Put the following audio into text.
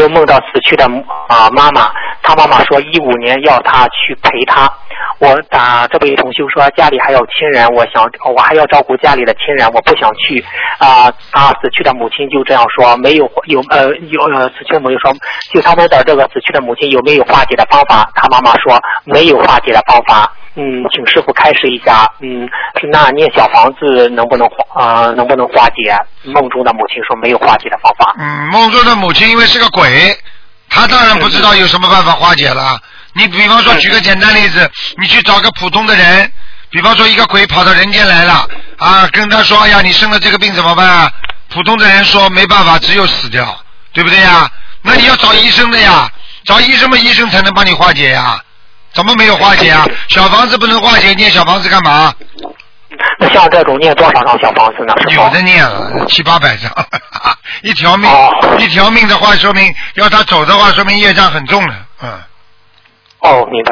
就梦到死去的妈妈，他妈妈说15年要他去陪他。我打这位同修说家里还有亲人，我还要照顾家里的亲人，我不想去他死去的母亲就这样说，死去的母亲说，就他们的这个死去的母亲有没有化解的方法？他妈妈说没有化解的方法。请师傅开示一下，那念小房子能不能化解？梦中的母亲说没有化解的方法。 梦中的母亲因为是个鬼，他当然不知道有什么办法化解了。你比方说举个简单例子，你去找个普通的人，比方说一个鬼跑到人间来了跟他说，哎呀，你生了这个病怎么办啊？普通的人说没办法，只有死掉，对不对呀？那你要找医生的呀，找医生嘛，医生才能帮你化解呀。怎么没有化解啊？小房子不能化解，念小房子干嘛？ 那像这种念多少张小房子呢？ 有的念了700-800张，一条命，一条命的话，说明要他走的话，说明业障很重了。 明白。